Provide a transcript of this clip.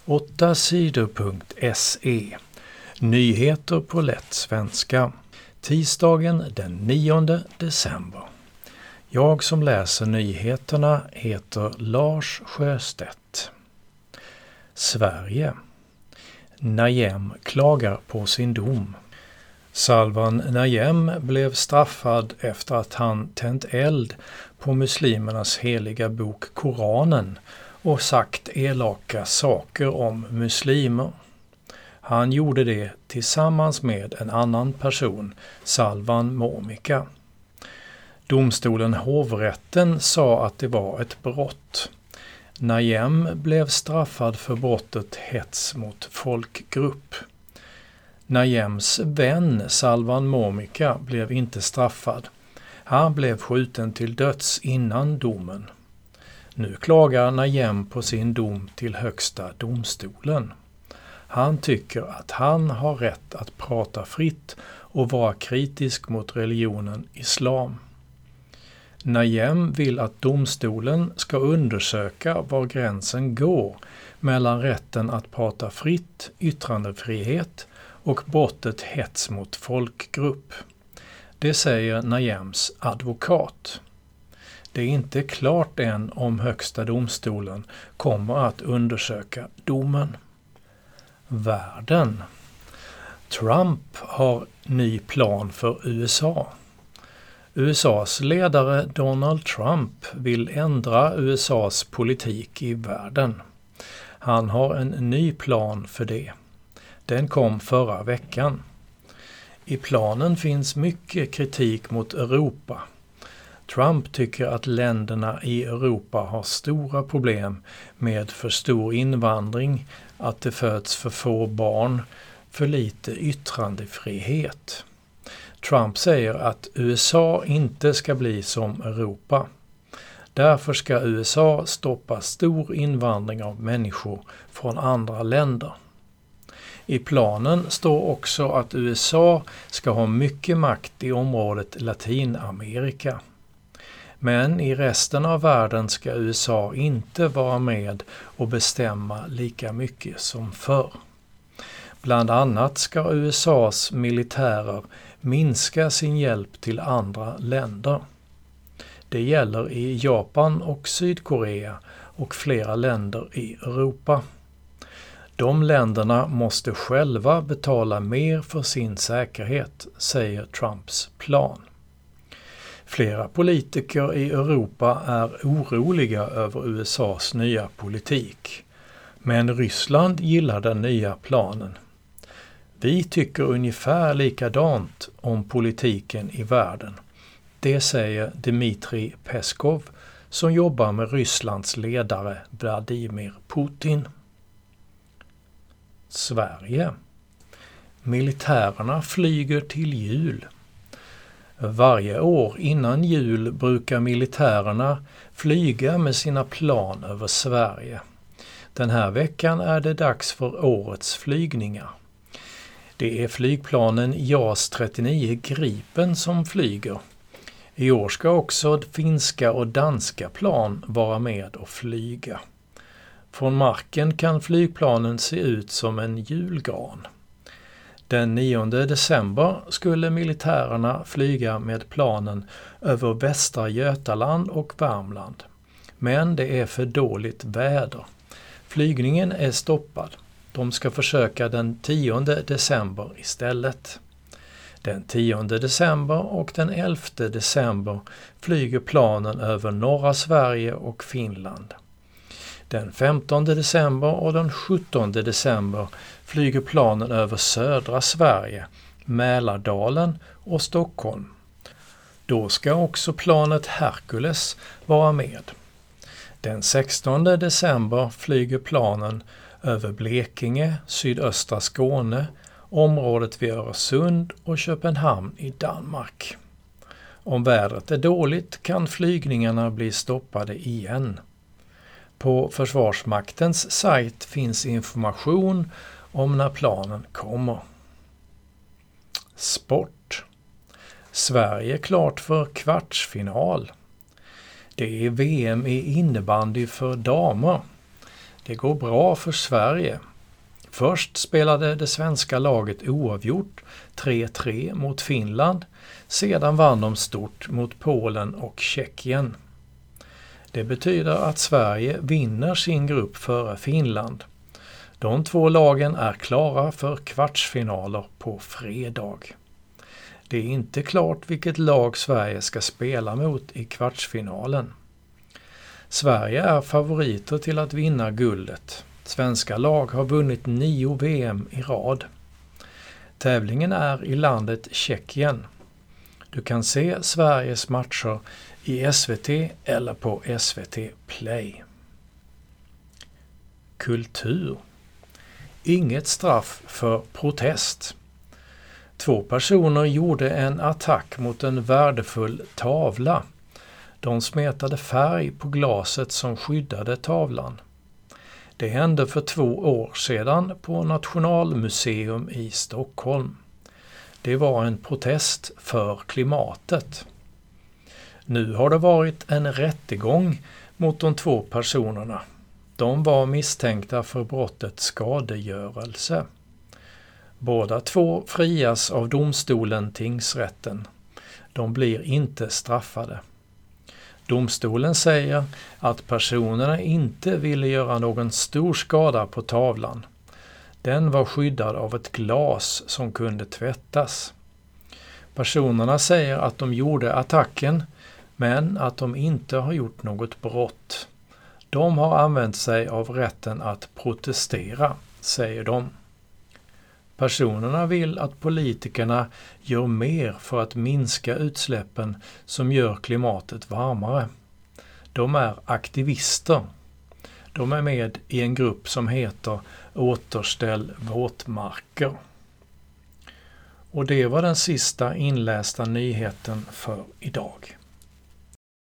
8sidor.se. Nyheter på lätt svenska. Tisdagen den 9 december. Jag som läser nyheterna heter Lars Sjöstedt. Sverige. Najam klagar på sin dom. Salwan Najam blev straffad efter att han tänt eld på muslimernas heliga bok Koranen och sagt elaka saker om muslimer. Han gjorde det tillsammans med en annan person, Salwan Momika. Domstolen hovrätten sa att det var ett brott. Najam blev straffad för brottet hets mot folkgrupp. Najams vän Salwan Momika blev inte straffad. Han blev skjuten till döds innan domen. Nu klagar Najam på sin dom till högsta domstolen. Han tycker att han har rätt att prata fritt och vara kritisk mot religionen islam. Najam vill att domstolen ska undersöka var gränsen går mellan rätten att prata fritt, yttrandefrihet och brottet hets mot folkgrupp. Det säger Najams advokat. Det är inte klart än om högsta domstolen kommer att undersöka domen. Världen. Trump har ny plan för USA. USAs ledare Donald Trump vill ändra USAs politik i världen. Han har en ny plan för det. Den kom förra veckan. I planen finns mycket kritik mot Europa. Trump tycker att länderna i Europa har stora problem med för stor invandring, att det föds för få barn, för lite yttrandefrihet. Trump säger att USA inte ska bli som Europa. Därför ska USA stoppa stor invandring av människor från andra länder. I planen står också att USA ska ha mycket makt i området Latinamerika. Men i resten av världen ska USA inte vara med och bestämma lika mycket som förr. Bland annat ska USAs militärer minska sin hjälp till andra länder. Det gäller i Japan och Sydkorea och flera länder i Europa. De länderna måste själva betala mer för sin säkerhet, säger Trumps plan. Flera politiker i Europa är oroliga över USAs nya politik. Men Ryssland gillar den nya planen. Vi tycker ungefär likadant om politiken i världen. Det säger Dmitrij Peskov som jobbar med Rysslands ledare Vladimir Putin. Sverige. Militärerna flyger till jul. Varje år innan jul brukar militärerna flyga med sina plan över Sverige. Den här veckan är det dags för årets flygningar. Det är flygplanen JAS 39 Gripen som flyger. I år ska också finska och danska plan vara med och flyga. Från marken kan flygplanen se ut som en julgran. Den 9 december skulle militärerna flyga med planen över Västra Götaland och Värmland. Men det är för dåligt väder. Flygningen är stoppad. De ska försöka den 10 december istället. Den 10 december och den 11 december flyger planen över norra Sverige och Finland. Den 15 december och den 17 december flyger planen över södra Sverige, Mälardalen och Stockholm. Då ska också planet Hercules vara med. Den 16 december flyger planen över Blekinge, sydöstra Skåne, området vid Öresund och Köpenhamn i Danmark. Om vädret är dåligt kan flygningarna bli stoppade igen. På Försvarsmaktens sajt finns information om när planen kommer. Sport. Sverige klart för kvartsfinal. Det är VM i innebandy för damer. Det går bra för Sverige. Först spelade det svenska laget oavgjort 3-3 mot Finland. Sedan vann de stort mot Polen och Tjeckien. Det betyder att Sverige vinner sin grupp före Finland. De två lagen är klara för kvartsfinaler på fredag. Det är inte klart vilket lag Sverige ska spela mot i kvartsfinalen. Sverige är favoriter till att vinna guldet. Svenska lag har vunnit 9 VM i rad. Tävlingen är i landet Tjeckien. Du kan se Sveriges matcher i SVT eller på SVT Play. Kultur. Inget straff för protest. 2 personer gjorde en attack mot en värdefull tavla. De smetade färg på glaset som skyddade tavlan. Det hände för 2 år sedan på Nationalmuseum i Stockholm. Det var en protest för klimatet. Nu har det varit en rättegång mot de 2 personerna. De var misstänkta för brottet skadegörelse. Båda 2 frias av domstolen tingsrätten. De blir inte straffade. Domstolen säger att personerna inte ville göra någon stor skada på tavlan. Den var skyddad av ett glas som kunde tvättas. Personerna säger att de gjorde attacken, men att de inte har gjort något brott. De har använt sig av rätten att protestera, säger de. Personerna vill att politikerna gör mer för att minska utsläppen som gör klimatet varmare. De är aktivister. De är med i en grupp som heter Återställ våtmarker. Och det var den sista inlästa nyheten för idag.